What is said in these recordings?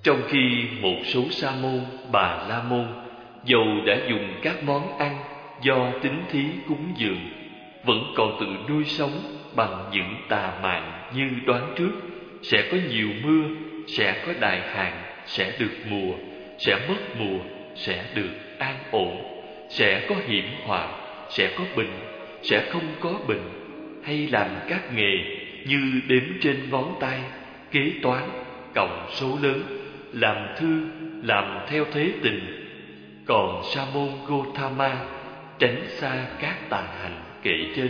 Trong khi một số sa môn, bà la môn dầu đã dùng các món ăn do tín thí cúng dường, vẫn còn tự nuôi sống bằng những tà mạng như đoán trước sẽ có nhiều mưa, sẽ có đại hạn, sẽ được mùa, sẽ mất mùa, sẽ được an ổn, sẽ có hiểm họa, sẽ có bệnh, sẽ không có bệnh, hay làm các nghề như đếm trên ngón tay, kế toán, cộng số lớn, làm thư, làm theo thế tình. Còn sa môn Gotama tránh xa các tà hành kể trên.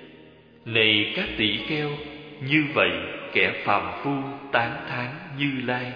Này các tỷ kheo, như vậy kẻ phàm phu tán thán Như Lai.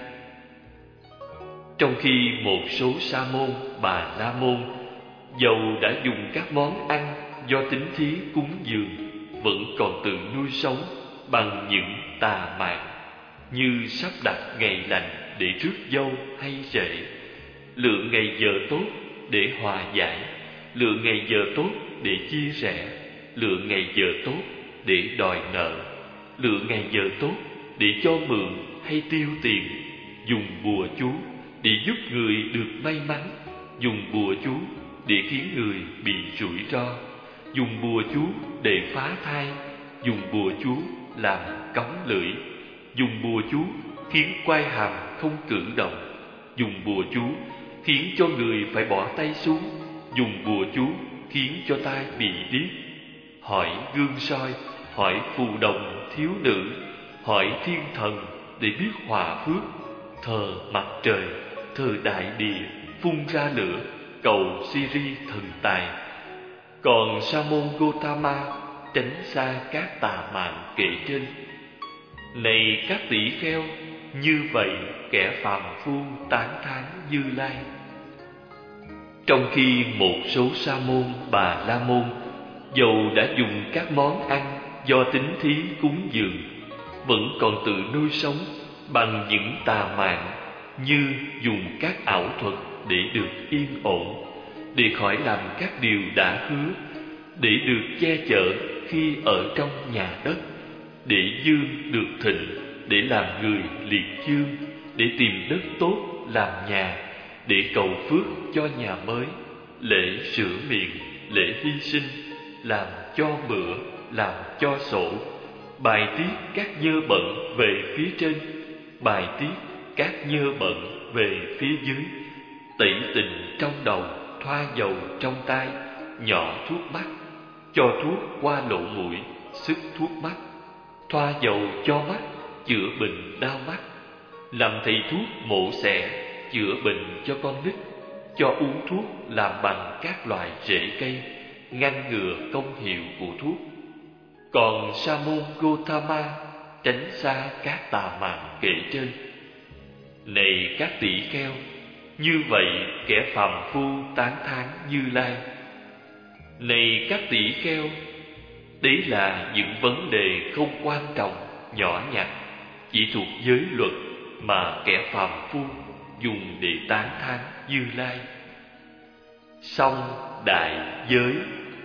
Trong khi một số sa môn, bà la môn dầu đã dùng các món ăn do tín thí cúng dường, vẫn còn tự nuôi sống bằng những tà mạng như sắp đặt ngày lành để rước dâu hay rể, lựa ngày giờ tốt để hòa giải, lựa ngày giờ tốt để chia rẽ, lựa ngày giờ tốt để đòi nợ, lựa ngày giờ tốt để cho mượn hay tiêu tiền, dùng bùa chú để giúp người được may mắn, dùng bùa chú để khiến người bị rủi ro, dùng bùa chú để phá thai, dùng bùa chú làm cống lưỡi, dùng bùa chú khiến quai hàm không cử động, dùng bùa chú khiến cho người phải bỏ tay xuống, dùng bùa chú khiến cho tai bị điếc, hỏi gương soi, hỏi phù đồng thiếu nữ, hỏi thiên thần để biết hòa phước, thờ mặt trời, thờ đại địa phun ra lửa, cầu Siri thần tài. Còn sa môn Gotama tránh xa các tà mạng kể trên. Này các tỷ kheo, như vậy kẻ phàm phu tán thán Như Lai. Trong khi một số sa môn, bà la môn dầu đã dùng các món ăn do tín thí cúng dường, vẫn còn tự nuôi sống bằng những tà mạng như dùng các ảo thuật để được yên ổn, để khỏi làm các điều đã hứa, để được che chở khi ở trong nhà đất, để dương được thịnh, để làm người liệt dương, để tìm đất tốt làm nhà, để cầu phước cho nhà mới, lễ sửa miệng, lễ hy sinh, làm cho bữa, làm cho sổ, bài tiết các nhơ bẩn về phía trên, bài tiết các nhơ bẩn về phía dưới, tẩy tịnh trong đầu, thoa dầu trong tai, nhỏ thuốc mắt, cho thuốc qua lỗ mũi, sức thuốc mắt, thoa dầu cho mắt, chữa bệnh đau mắt, làm thầy thuốc mổ xẻ, chữa bệnh cho con nít, cho uống thuốc làm bằng các loại rễ cây, ngăn ngừa công hiệu của thuốc. Còn sa môn Gotama tránh xa các tà mạng kể trên. Này các tỷ kheo, như vậy kẻ phàm phu tán thán Như Lai. Này các tỷ kheo, đấy là những vấn đề không quan trọng, nhỏ nhặt, chỉ thuộc giới luật mà kẻ phàm phu dùng để tán thán Như Lai. Song đại giới.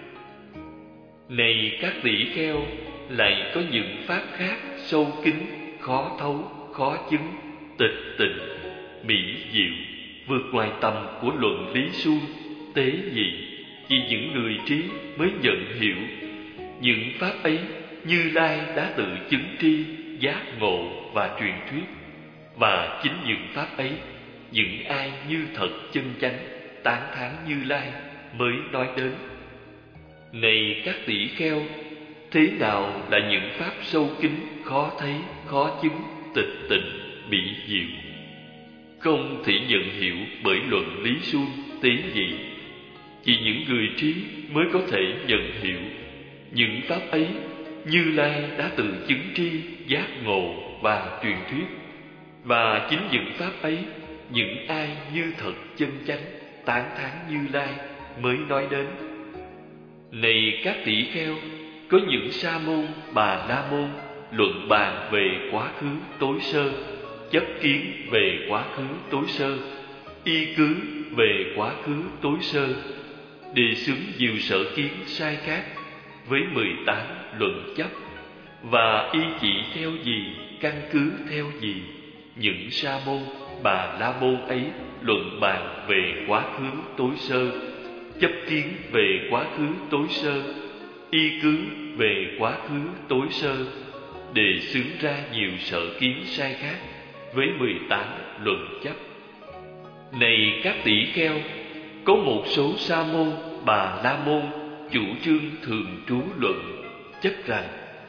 Này các tỷ kheo, lại có những pháp khác sâu kín, khó thấu, khó chứng, tịch tịnh, mỹ diệu, vượt ngoài tầm của luận lý suông, tế nhị, chỉ những người trí mới nhận hiểu. Những pháp ấy Như Lai đã tự chứng tri, giác ngộ và truyền thuyết. Và chính những pháp ấy, những ai như thật chân chánh tán thán Như Lai mới nói đến. Này các tỷ kheo, thế nào là những pháp sâu kín, khó thấy, khó chứng, tịch tịnh, mỹ diệu, không thể nhận hiểu bởi luận lý suông, tế nhị? Chỉ những người trí mới có thể nhận hiểu. Những pháp ấy Như Lai đã tự chứng tri, giác ngộ và truyền thuyết. Và chính những pháp ấy, những ai như thật chân chánh tán thán Như Lai mới nói đến. Này các tỷ kheo, có những sa môn, bà la môn luận bàn về quá khứ tối sơ, chấp kiến về quá khứ tối sơ, y cứ về quá khứ tối sơ, đề xướng nhiều sở kiến sai khác với 18 luận chấp, và y chỉ theo gì, căn cứ theo gì, những sa môn Bà La Môn ấy luận bàn về quá khứ tối sơ, chấp kiến về quá khứ tối sơ, y cứ về quá khứ tối sơ, đề xướng ra nhiều sở kiến sai khác với 18 luận chấp. Này các tỷ kheo, có một số sa môn Bà La Môn chủ trương thường trú luận, chấp rằng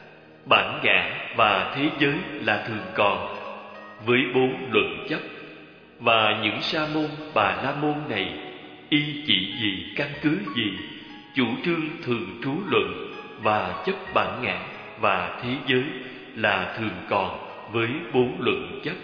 bản ngã và thế giới là thường còn, với 4 luận chấp. Và những sa môn Bà La Môn này y chỉ gì, căn cứ gì chủ trương thường trú luận và chấp bản ngã và thế giới là thường còn với 4 luận chấp.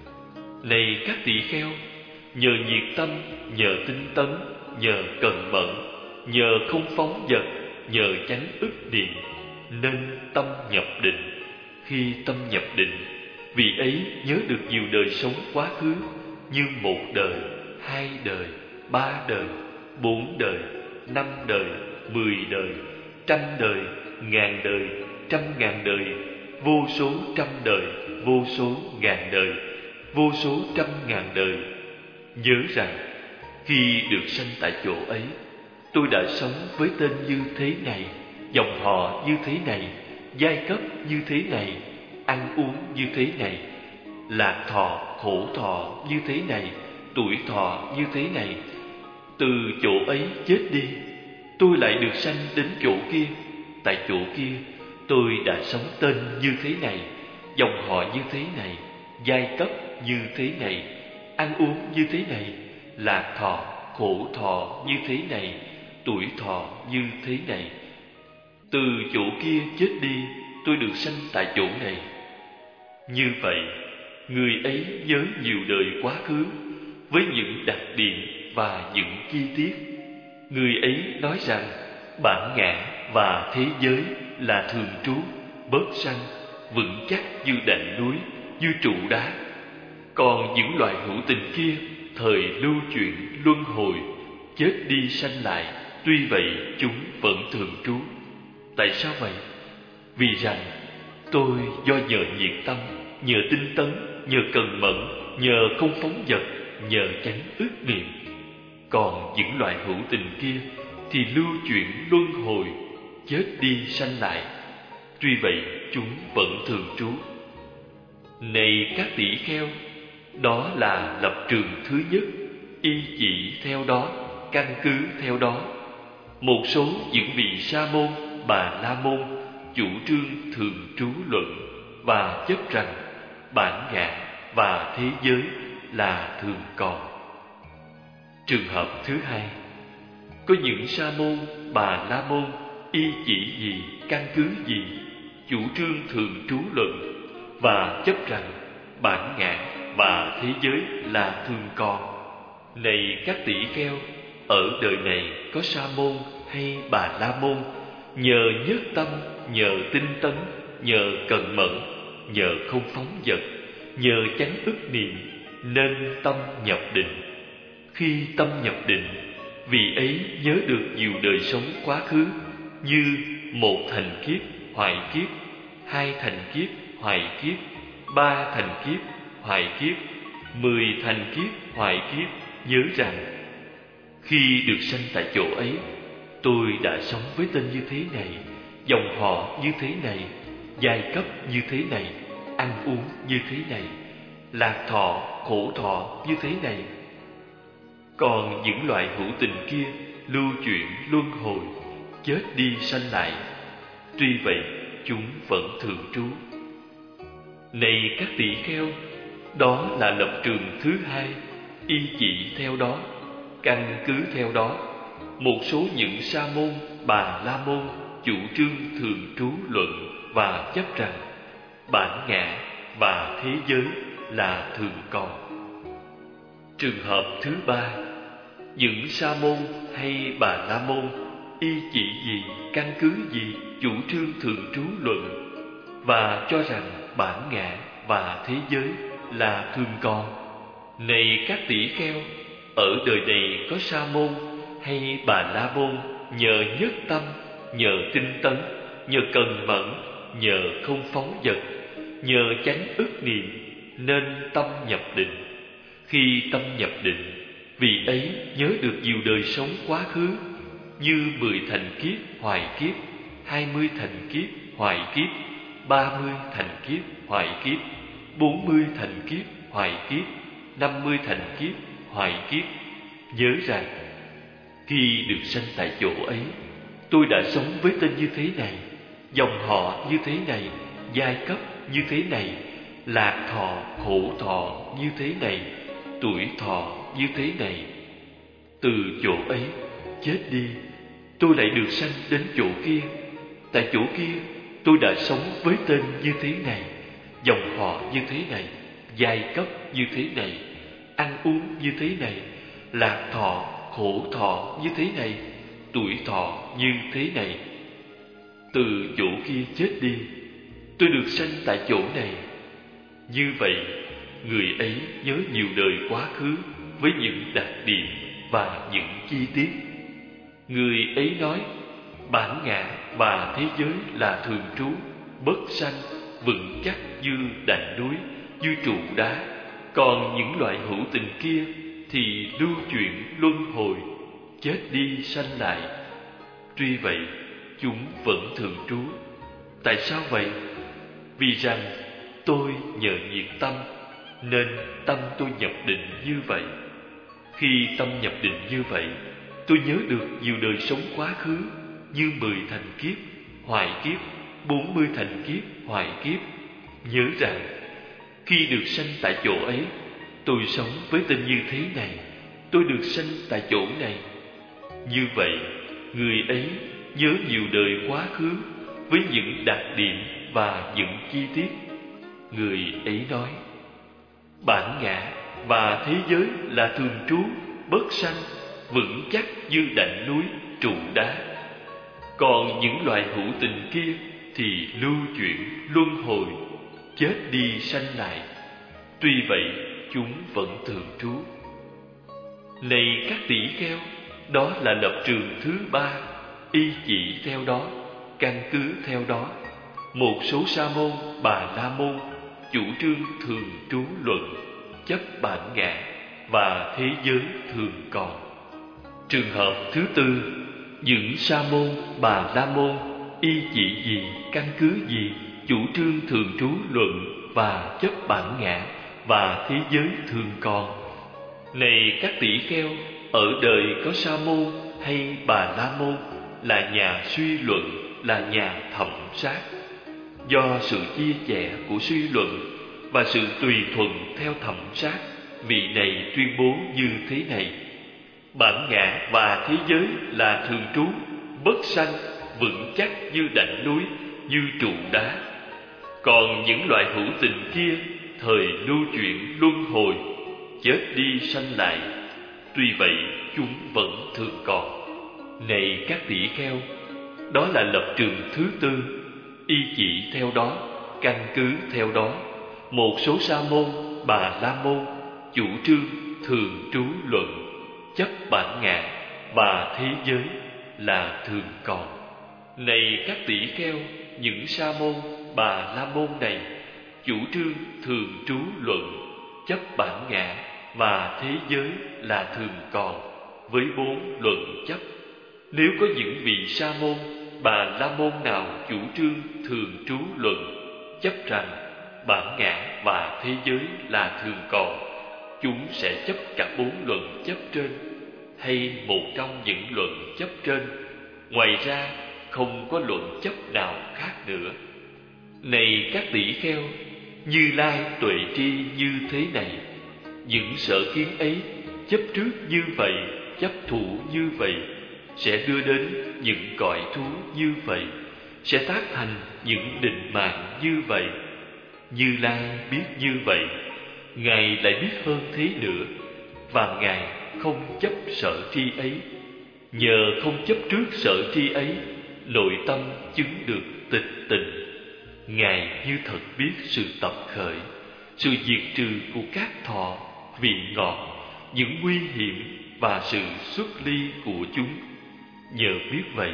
Này các tỷ kheo, nhờ nhiệt tâm, nhờ tinh tấn, nhờ cần mẫn, nhờ không phóng dật, nhờ chánh ức niệm, nên tâm nhập định. Khi tâm nhập định, vị ấy nhớ được nhiều đời sống quá khứ, như 1 đời, 2 đời, 3 đời, 4 đời, 5 đời, 10 đời, 100 đời, 1000 đời, 100.000 đời, vô số trăm đời, vô số ngàn đời, vô số 100.000 đời. Nhớ rằng khi được sanh tại chỗ ấy, tôi đã sống với tên như thế này, dòng họ như thế này, giai cấp như thế này, ăn uống như thế này, lạc thọ, khổ thọ như thế này, tuổi thọ như thế này. Từ chỗ ấy chết đi, tôi lại được sanh đến chỗ kia. Tại chỗ kia, tôi đã sống tên như thế này, dòng họ như thế này, giai cấp như thế này, ăn uống như thế này, lạc thọ, khổ thọ như thế này, tuổi thọ như thế này. Từ chỗ kia chết đi, tôi được sanh tại chỗ này. Như vậy, người ấy nhớ nhiều đời quá khứ với những đặc điểm và những chi tiết. Người ấy nói rằng bản ngã và thế giới là thường trú, bớt sanh, vững chắc như đệm núi, như trụ đá. Còn những loài hữu tình kia thời lưu chuyển luân hồi, chết đi sanh lại, tuy vậy chúng vẫn thường trú. Tại sao vậy? Vì rằng tôi do nhờ nhiệt tâm, nhờ tinh tấn, nhờ cần mẫn, nhờ không phóng dật, nhờ chánh ức niệm. Còn những loại hữu tình kia thì lưu chuyển luân hồi, chết đi sanh lại, tuy vậy chúng vẫn thường trú. Này các tỷ kheo, đó là lập trường thứ nhất, y chỉ theo đó, căn cứ theo đó. Một số những vị sa môn Bà La Môn chủ trương thường trú luận và chấp rằng bản ngã và thế giới là thường còn. Trường hợp thứ hai, có những sa môn Bà La Môn y chỉ gì, căn cứ gì chủ trương thường trú luận và chấp rằng bản ngã và thế giới là thường còn. Này các tỷ kheo, ở đời này có sa môn hay Bà La Môn nhờ nhất tâm, nhờ tinh tấn, nhờ cần mẫn, nhờ không phóng dật, nhờ chánh ức niệm, nên tâm nhập định. Khi tâm nhập định, vị ấy nhớ được nhiều đời sống quá khứ, như 1 thành kiếp hoại kiếp, 2 thành kiếp hoại kiếp, 3 thành kiếp hoại kiếp, 10 thành kiếp hoại kiếp. Nhớ rằng khi được sanh tại chỗ ấy, tôi đã sống với tên như thế này, dòng họ như thế này, giai cấp như thế này, ăn uống như thế này, lạc thọ, khổ thọ như thế này. Còn những loại hữu tình kia lưu chuyển luân hồi, chết đi sanh lại, tuy vậy chúng vẫn thường trú. Này các tỷ kheo, đó là lập trường thứ hai, y chỉ theo đó, căn cứ theo đó. Một số những sa môn Bà La Môn chủ trương thường trú luận và chấp rằng bản ngã và thế giới là thường còn. Trường hợp thứ ba, những sa môn hay Bà La Môn y chỉ gì, căn cứ gì chủ trương thường trú luận và cho rằng bản ngã và thế giới là thường còn. Này các tỷ kheo, ở đời này có sa môn hay Bà La Môn nhờ nhất tâm, nhờ tinh tấn, nhờ cần mẫn, nhờ không phóng dật, nhờ chánh ức niệm, nên tâm nhập định. Khi tâm nhập định, vị ấy nhớ được nhiều đời sống quá khứ, như 10 thành kiếp hoài kiếp, 20 thành kiếp hoài kiếp, 30 thành kiếp hoài kiếp, 40 thành kiếp hoài kiếp, 50 thành kiếp hoài kiếp. Nhớ rằng khi được sanh tại chỗ ấy, tôi đã sống với tên như thế này, dòng họ như thế này, giai cấp như thế này, lạc thọ, khổ thọ như thế này, tuổi thọ như thế này. Từ chỗ ấy chết đi, tôi lại được sanh đến chỗ kia. Tại chỗ kia, tôi đã sống với tên như thế này, dòng họ như thế này, giai cấp như thế này, ăn uống như thế này, lạc thọ, khổ thọ như thế này, tuổi thọ như thế này. Từ chỗ kia chết đi, tôi được sanh tại chỗ này. Như vậy, người ấy nhớ nhiều đời quá khứ với những đặc điểm và những chi tiết. Người ấy nói, bản ngã và thế giới là thường trú, bất sanh, vững chắc như đành núi, như trụ đá. Còn những loại hữu tình kia thì lưu chuyển luân hồi, chết đi sanh lại. Tuy vậy, chúng vẫn thường trú. Tại sao vậy? Vì rằng tôi nhờ nhiệt tâm, nên tâm tôi nhập định như vậy. Khi tâm nhập định như vậy, tôi nhớ được nhiều đời sống quá khứ, như 10 thành kiếp hoài kiếp, 40 thành kiếp hoài kiếp. Nhớ rằng khi được sanh tại chỗ ấy, tôi sống với tên như thế này, tôi được sanh tại chỗ này. Như vậy, người ấy nhớ nhiều đời quá khứ với những đặc điểm và những chi tiết. Người ấy nói, bản ngã và thế giới là thường trú, bất sanh, vững chắc như đảnh núi, trụ đá. Còn những loài hữu tình kia thì lưu chuyển luân hồi, chết đi sanh lại. Tuy vậy, chúng vẫn thường trú. Này các tỷ kheo, đó là lập trường thứ ba, y chỉ theo đó, căn cứ theo đó. Một số sa môn, bà la môn chủ trương thường trú luận, chấp bản ngã và thế giới thường còn. Trường hợp thứ tư, những sa môn, bà la môn y chỉ gì, căn cứ gì chủ trương thường trú luận và chấp bản ngã và thế giới thường còn. Này các tỷ kheo, ở đời có sa môn hay bà la môn là nhà suy luận, là nhà thẩm sát. Do sự chia sẻ của suy luận và sự tùy thuận theo thẩm sát, vị này tuyên bố như thế này: bản ngã và thế giới là thường trú, bất sanh, vững chắc như đảnh núi, như trụ đá. Còn những loại hữu tình kia thời lưu chuyển luân hồi, chết đi sanh lại. Tuy vậy, chúng vẫn thường còn. Này các tỷ kheo, đó là lập trường thứ tư, y chỉ theo đó, căn cứ theo đó. Một số sa môn, bà la môn chủ trương thường trú luận, chấp bản ngã và thế giới là thường còn. Này các tỷ kheo, những sa môn, bà la môn này chủ trương thường trú luận, chấp bản ngã và thế giới là thường còn với 4 luận chấp. Nếu có những vị sa môn, bà la môn nào chủ trương thường trú luận, chấp rằng bản ngã và thế giới là thường còn, chúng sẽ chấp cả 4 luận chấp trên, hay một trong những luận chấp trên. Ngoài ra, không có luận chấp nào khác nữa. Này các tỷ kheo, Như Lai tuệ tri như thế này. Những sở kiến ấy, chấp trước như vậy, chấp thủ như vậy, sẽ đưa đến những cõi thú như vậy, sẽ tác thành những định mạng như vậy. Như Lai biết như vậy, Ngài lại biết hơn thế nữa, và Ngài không chấp sở tri ấy. Nhờ không chấp trước sở tri ấy, nội tâm chứng được tịch tịnh. Ngài như thật biết sự tập khởi, sự diệt trừ của các thọ, vị ngọt, những nguy hiểm và sự xuất ly của chúng. Nhờ biết vậy,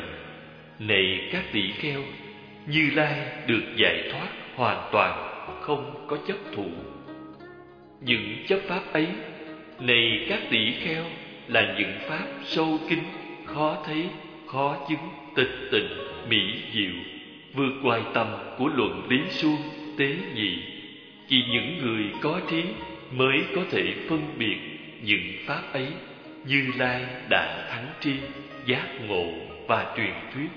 này các tỷ kheo, Như Lai được giải thoát hoàn toàn, không có chấp thủ. Những chấp pháp ấy, này các tỷ kheo, là những pháp sâu kín, khó thấy, khó chứng, tịch tịnh, mỹ diệu, vượt ngoài tầm của luận lý suông, tế nhị. Chỉ những người có trí mới có thể phân biệt những pháp ấy. Như Lai đã thắng tri, giác ngộ và truyền thuyết.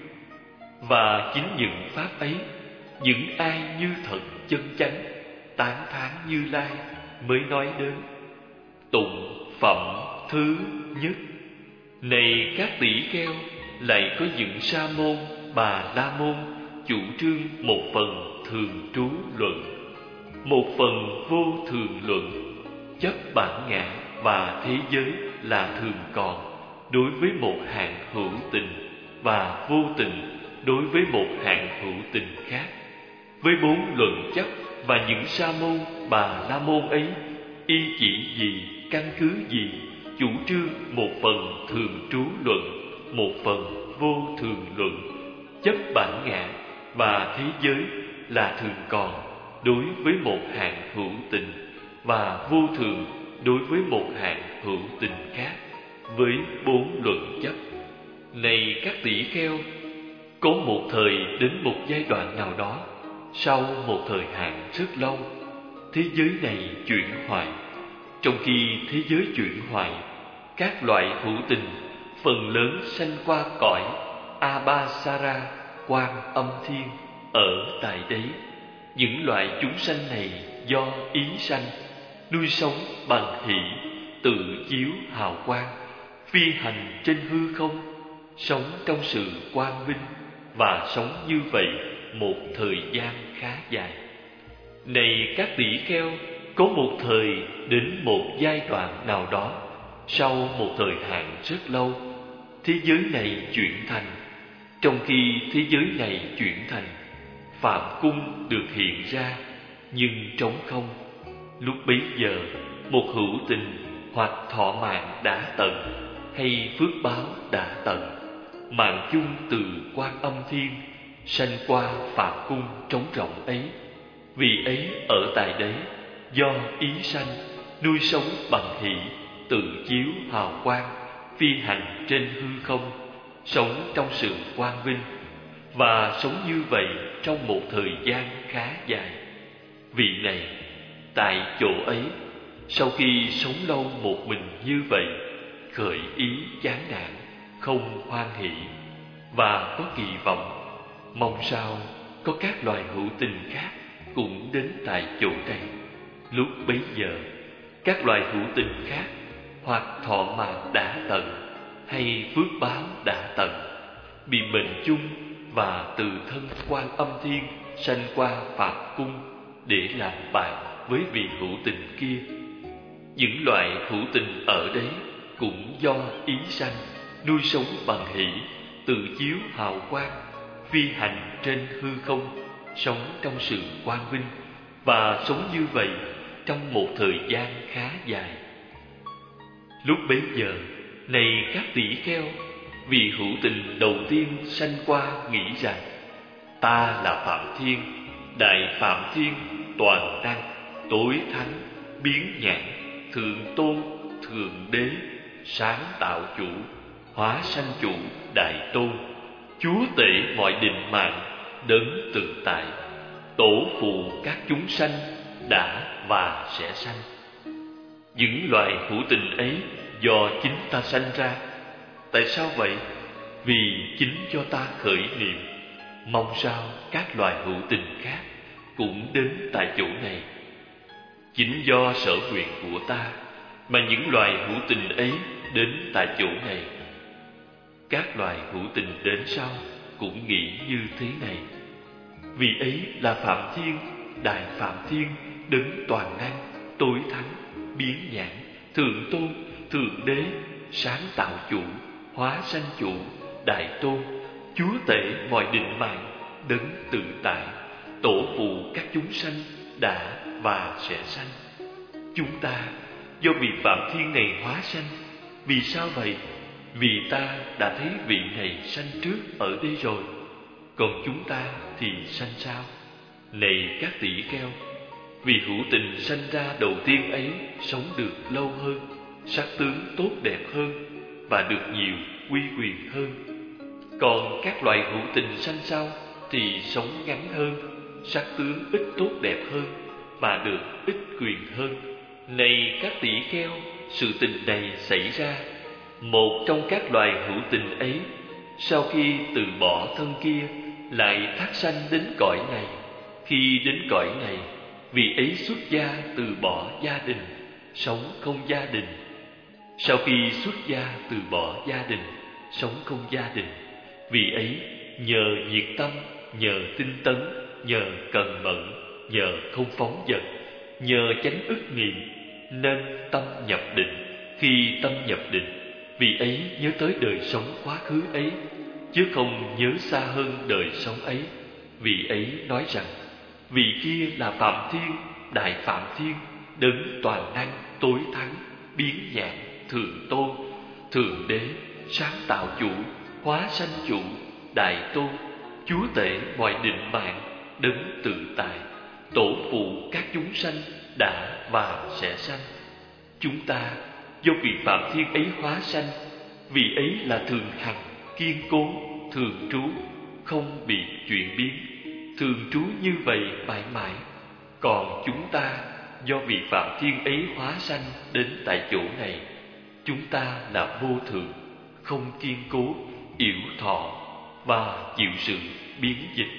Và chính những pháp ấy, những ai như thật chân chánh, tán thán Như Lai mới nói đến. Tụng phẩm thứ nhất. Này các tỷ kheo, lại có những sa môn, bà la môn chủ trương một phần thường trú luận, một phần vô thường luận, chấp bản ngã và thế giới là thường còn đối với một hạng hữu tình, và vô tình đối với một hạng hữu tình khác. Với bốn luận chấp và những sa môn, bà la môn ấy, y chỉ gì, căn cứ gì chủ trương một phần thường trú luận, một phần vô thường luận, chấp bản ngã và thế giới là thường còn đối với một hạng hữu tình, và vô thường đối với một hạng hữu tình khác. Với bốn luận chấp này các tỷ kheo, có một thời đến một giai đoạn nào đó, sau một thời hạn rất lâu, thế giới này chuyển hoại. Trong khi thế giới chuyển hoại, các loại hữu tình phần lớn sanh qua cõi Abhasara, Quan Âm Thiên ở tại đấy. Những loại chúng sanh này do ý sanh, nuôi sống bằng hỷ, tự chiếu hào quang, phi hành trên hư không, sống trong sự quang minh, và sống như vậy một thời gian khá dài. Này các tỷ kheo, có một thời đến một giai đoạn nào đó, sau một thời hạn rất lâu, thế giới này chuyển thành. Trong khi thế giới này chuyển thành, Phạm Cung được hiện ra, nhưng trống không. Lúc bấy giờ, một hữu tình hoặc thọ mạng đã tận, hay phước báo đã tận, mạng chung từ Quan Âm Thiên sanh qua Phạm Cung trống rỗng ấy. Vì ấy ở tại đấy, do ý sanh, nuôi sống bằng hỷ, tự chiếu hào quang, phi hành trên hư không, sống trong sự quang vinh, và sống như vậy trong một thời gian khá dài. Vị này, tại chỗ ấy, sau khi sống lâu một mình như vậy, khởi ý chán nản, không hoan hỷ, và có kỳ vọng, mong sao có các loài hữu tình khác cũng đến tại chỗ này. Lúc bấy giờ, các loài hữu tình khác hoặc thọ mạng đã tận, hay phước báo đã tận, bị mệnh chung và từ thân Quan Âm Thiên sanh qua Phạm Cung để làm bạn với vị hữu tình kia. Những loại hữu tình ở đấy cũng do ý sanh, nuôi sống bằng hỷ, tự chiếu hào quang, phi hành trên hư không, sống trong sự quang vinh, và sống như vậy trong một thời gian khá dài. Lúc bấy giờ, này các tỷ kheo, vị hữu tình đầu tiên sanh qua nghĩ rằng: ta là Phạm Thiên, Đại Phạm Thiên, toàn năng, tối thắng, biến nhãn, thượng tôn, thượng đế, sáng tạo chủ, hóa sanh chủ, đại tôn, chúa tể mọi định mạng, đấng tự tại, tổ phụ các chúng sanh đã và sẽ sanh. Những loại hữu tình ấy do chính ta sanh ra. Tại sao vậy? Vì chính do ta khởi niệm, mong sao các loài hữu tình khác cũng đến tại chỗ này. Chính do sở nguyện của ta mà những loài hữu tình ấy đến tại chỗ này. Các loài hữu tình đến sau cũng nghĩ như thế này. Vì ấy là Phạm Thiên, Đại Phạm Thiên, đấng toàn năng, tối thắng, biến nhãn, thượng tôn, thượng đế, sáng tạo chủ, hóa sanh chủ, đại tôn, chúa tể mọi định mạng, đấng tự tại, tổ phụ các chúng sanh đã và sẽ sanh. Chúng ta do vị Phạm Thiên này hóa sanh. Vì sao vậy? Vì ta đã thấy vị này sanh trước ở đây rồi, còn chúng ta thì sanh sao? Này các tỷ kheo, Vì hữu tình sanh ra đầu tiên ấy sống được lâu hơn, sắc tướng tốt đẹp hơn và được nhiều uy quyền hơn. Còn các loài hữu tình sanh sau thì sống ngắn hơn, sắc tướng ít tốt đẹp hơn và được ít quyền hơn. Này các tỷ kheo, sự tình này xảy ra, một trong các loài hữu tình ấy sau khi từ bỏ thân kia lại thác sanh đến cõi này. Khi đến cõi này, vị ấy xuất gia từ bỏ gia đình, sống không gia đình. Sau khi xuất gia từ bỏ gia đình, sống không gia đình, vị ấy nhờ nhiệt tâm, nhờ tinh tấn, nhờ cần mẫn, nhờ không phóng dật, nhờ chánh ức niệm nên tâm nhập định. Khi tâm nhập định, vị ấy nhớ tới đời sống quá khứ ấy, chứ không nhớ xa hơn đời sống ấy. Vị ấy nói rằng, vị kia là Phạm Thiên, Đại Phạm Thiên, đấng toàn năng, tối thắng, biến nhạn, thượng tôn, thượng đế, sáng tạo chủ, hóa sanh chủ, đại tôn, chúa tể mọi định mạng, đấng tự tại, tổ phụ các chúng sanh đã và sẽ sanh. Chúng ta do vị Phạm Thiên ấy hóa sanh, vị ấy là thường hằng, kiên cố, thường trú, không bị chuyển biến, thường trú như vậy mãi mãi. Còn chúng ta do vị Phạm Thiên ấy hóa sanh đến tại chỗ này, chúng ta là vô thường, không kiên cố, yểu thọ và chịu sự biến dịch.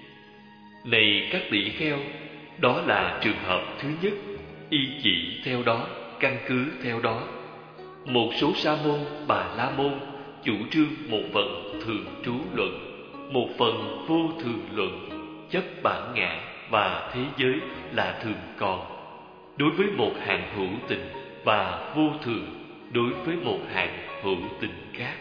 Này các tỷ kheo, đó là trường hợp thứ nhất, y chỉ theo đó, căn cứ theo đó. Một số sa môn, bà la môn chủ trương một phần thường trú luận, một phần vô thường luận, chấp bản ngã và thế giới là thường còn, đối với một hạng hữu tình, và vô thường đối với một hạng hữu tình khác.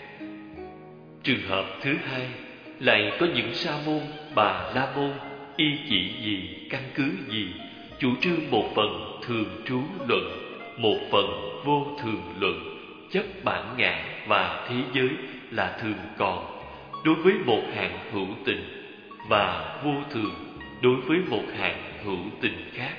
Trường hợp thứ hai, lại có những sa môn, bà la môn y chỉ gì, căn cứ gì, chủ trương một phần thường trú luận, một phần vô thường luận, chấp bản ngã và thế giới là thường còn, đối với một hạng hữu tình, và vô thường đối với một hạng hữu tình khác.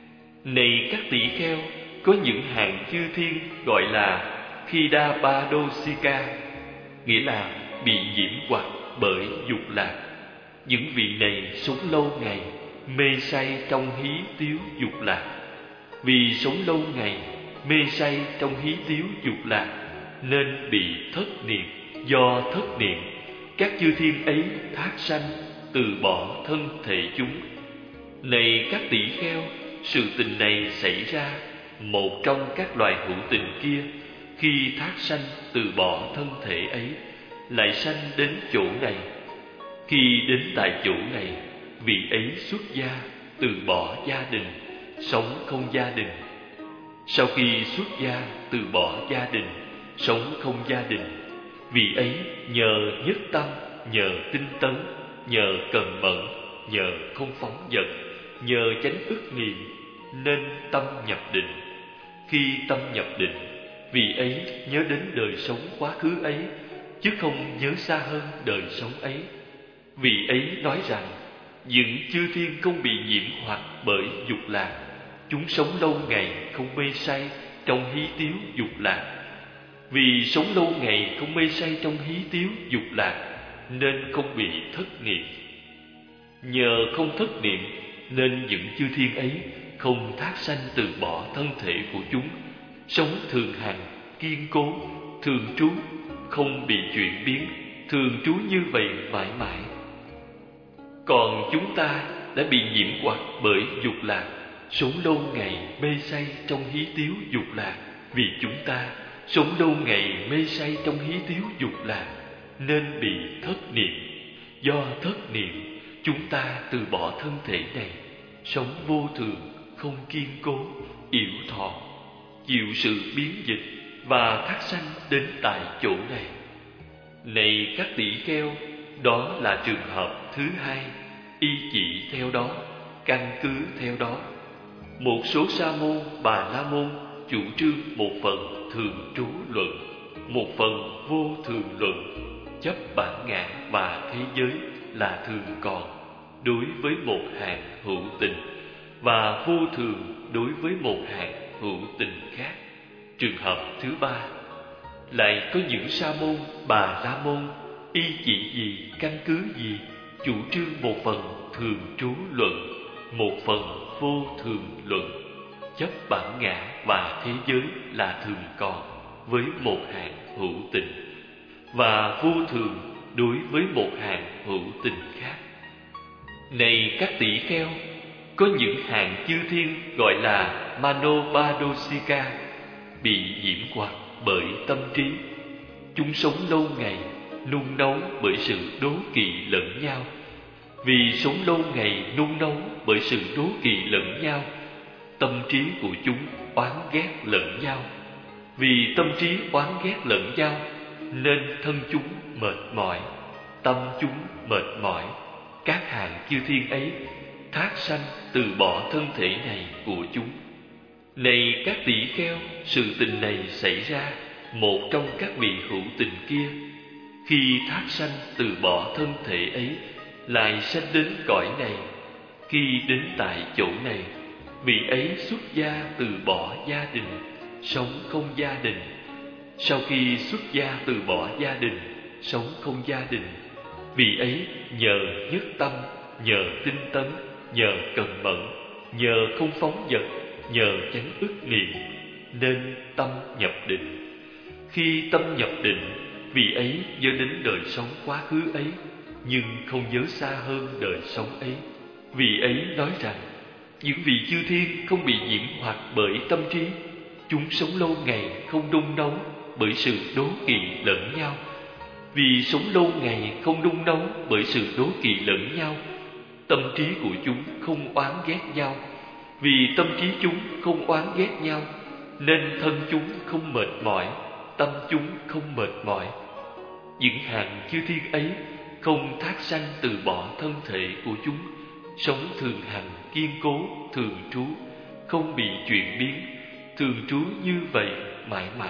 Này các tỷ kheo, có những hạng chư thiên gọi là Khidapadosika, nghĩa là bị nhiễm hoặc bởi dục lạc. Những vị này sống lâu ngày, mê say trong hí tiếu dục lạc. Vì sống lâu ngày, mê say trong hí tiếu dục lạc, nên bị thất niệm. Do thất niệm, các chư thiên ấy thác sanh, từ bỏ thân thể chúng. Này các tỷ kheo, sự tình này xảy ra, một trong các loài hữu tình kia, khi thác sanh từ bỏ thân thể ấy, lại sanh đến chỗ này. Khi đến tại chỗ này, vị ấy xuất gia, từ bỏ gia đình, sống không gia đình. Sau khi xuất gia, từ bỏ gia đình, sống không gia đình, vị ấy nhờ nhất tâm, nhờ tinh tấn, nhờ cần mẫn, nhờ không phóng dật, nhờ chánh ức niệm, nên tâm nhập định. Khi tâm nhập định, vị ấy nhớ đến đời sống quá khứ ấy, chứ không nhớ xa hơn đời sống ấy. Vị ấy nói rằng, những chư thiên không bị nhiễm hoặc bởi dục lạc, chúng sống lâu ngày không mê say trong hí tiếu dục lạc. Vì sống lâu ngày không mê say trong hí tiếu dục lạc, nên không bị thất niệm. Nhờ không thất niệm, nên những chư thiên ấy không thác sanh từ bỏ thân thể của chúng, sống thường hằng, kiên cố, thường trú, không bị chuyển biến, thường trú như vậy mãi mãi. Còn chúng ta đã bị nhiễm hoặc bởi dục lạc, sống lâu ngày mê say trong hí tiếu dục lạc. Vì chúng ta sống lâu ngày mê say trong hí tiếu dục lạc, nên bị thất niệm. Do thất niệm, chúng ta từ bỏ thân thể này, sống vô thường, không kiên cố, yểu thọ, chịu sự biến dịch và thác sanh đến tại chỗ này. Này các tỷ kheo, đó là trường hợp thứ hai, y chỉ theo đó, căn cứ theo đó. Một số sa môn, bà la môn chủ trương một phần thường trú luận, một phần vô thường luận, chấp bản ngã và thế giới là thường còn, đối với một hạng hữu tình, và vô thường đối với một hạng hữu tình khác. Trường hợp thứ ba, lại có những sa môn, bà la môn y chỉ gì, căn cứ gì, chủ trương một phần thường trú luận, một phần vô thường luận, chấp bản ngã và thế giới là thường còn với một hạng hữu tình, và vô thường đối với một hạng hữu tình khác. Này các tỷ kheo, có những hạng chư thiên gọi là Manopadosika bị nhiễm hoặc bởi tâm trí. Chúng sống lâu ngày, nung nấu bởi sự đố kỵ lẫn nhau. Vì sống lâu ngày nung nấu bởi sự đố kỵ lẫn nhau, tâm trí của chúng oán ghét lẫn nhau. Vì tâm trí oán ghét lẫn nhau, nên thân chúng mệt mỏi, tâm chúng mệt mỏi. Các hàng chư thiên ấy thác sanh từ bỏ thân thể này của chúng. Này các tỷ kheo, sự tình này xảy ra một trong các vị hữu tình kia, khi thác sanh từ bỏ thân thể ấy, lại sanh đến cõi này. Khi đến tại chỗ này, vị ấy xuất gia từ bỏ gia đình, sống không gia đình. Sau khi xuất gia từ bỏ gia đình, sống không gia đình, vị ấy nhờ nhất tâm, nhờ tinh tấn, nhờ cần mẫn, nhờ không phóng dật, nhờ chánh ức niệm, nên tâm nhập định. Khi tâm nhập định, vị ấy nhớ đến đời sống quá khứ ấy, nhưng không nhớ xa hơn đời sống ấy. Vị ấy nói rằng, những vị chư thiên không bị nhiễm hoặc bởi tâm trí. Chúng sống lâu ngày không nung nấu bởi sự đố kỵ lẫn nhau. Vì sống lâu ngày không nung nấu bởi sự đố kỵ lẫn nhau, tâm trí của chúng không oán ghét nhau. Vì tâm trí chúng không oán ghét nhau, nên thân chúng không mệt mỏi, tâm chúng không mệt mỏi. Những hàng chư thiên ấy không thác sanh từ bỏ thân thể của chúng, sống thường hằng kiên cố, thường trú, không bị chuyển biến, thường trú như vậy mãi mãi.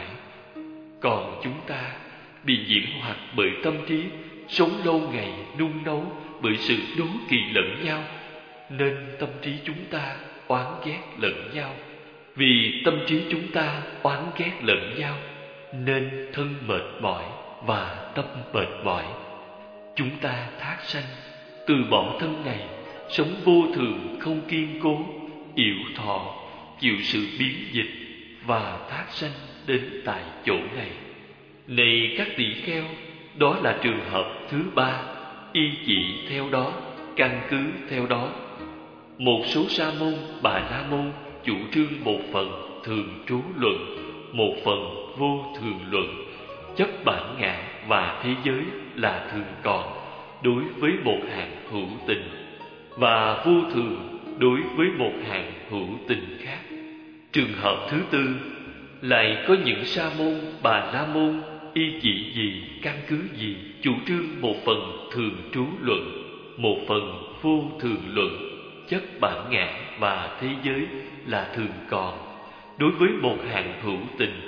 Còn chúng ta bị nhiễm hoặc bởi tâm trí, sống lâu ngày nung nấu bởi sự đố kỵ lẫn nhau, nên tâm trí chúng ta oán ghét lẫn nhau. Vì tâm trí chúng ta oán ghét lẫn nhau, nên thân mệt mỏi và tâm mệt mỏi. Chúng ta thác sanh từ bỏ thân này, sống vô thường không kiên cố, yểu thọ, chịu sự biến dịch và thác sanh đến tại chỗ này. Này các tỷ kheo, đó là trường hợp thứ ba, y chỉ theo đó, căn cứ theo đó. Một số sa môn, bà la môn chủ trương một phần thường trú luận, một phần vô thường luận, chấp bản ngã và thế giới là thường còn đối với một hạng hữu tình, và vô thường đối với một hạng hữu tình khác. Trường hợp thứ tư, lại có những sa môn, bà la môn y chỉ gì, căn cứ gì, chủ trương một phần thường trú luận, một phần vô thường luận, chấp bản ngã và thế giới là thường còn đối với một hạng hữu tình,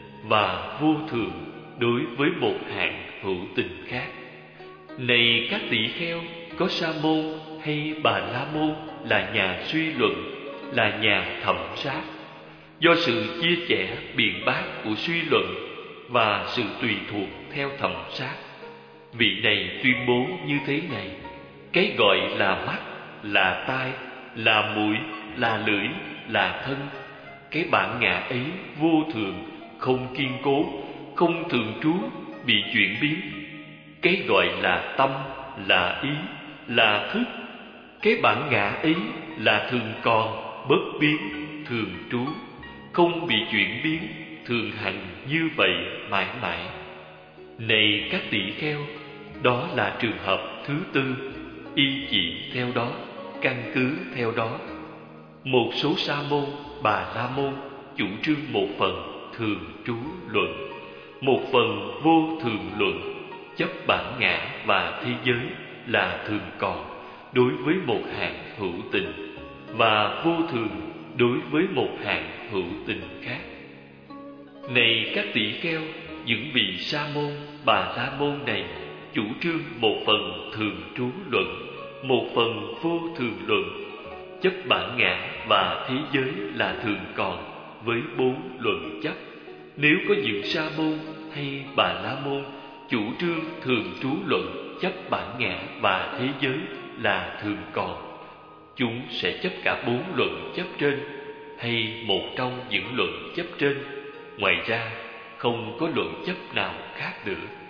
và vô thường đối với một hạng hữu tình khác. Này các tỷ kheo, có sa môn hay bà la môn là nhà suy luận, là nhà thẩm sát. Do sự chia sẻ biện bác của suy luận và sự tùy thuộc theo thẩm sát, vị này tuyên bố như thế này: cái gọi là mắt, là tai, là mũi, là lưỡi, là thân, cái bản ngã ấy vô thường, không kiên cố, không thường trú, bị chuyển biến. Cái gọi là tâm, là ý, là thức, cái bản ngã ấy là thường còn, bất biến, thường trú, không bị chuyển biến, thường hằng như vậy mãi mãi. Này các tỷ kheo, đó là trường hợp thứ tư, y chỉ theo đó, căn cứ theo đó. Một số sa môn, bà la môn chủ trương một phần thường trú luận, một phần vô thường luận, chấp bản ngã và thế giới là thường còn đối với một hạng hữu tình, và vô thường đối với một hạng hữu tình khác. Này các tỷ kheo, những vị sa môn, bà la môn này chủ trương một phần thường trú luận, một phần vô thường luận, chấp bản ngã và thế giới là thường còn với 4 luận chấp. Nếu có những sa môn hay bà la môn chủ trương thường trú luận chấp bản ngã và thế giới là thường còn, chúng sẽ chấp cả 4 luận chấp trên hay một trong những luận chấp trên, ngoài ra không có luận chấp nào khác nữa.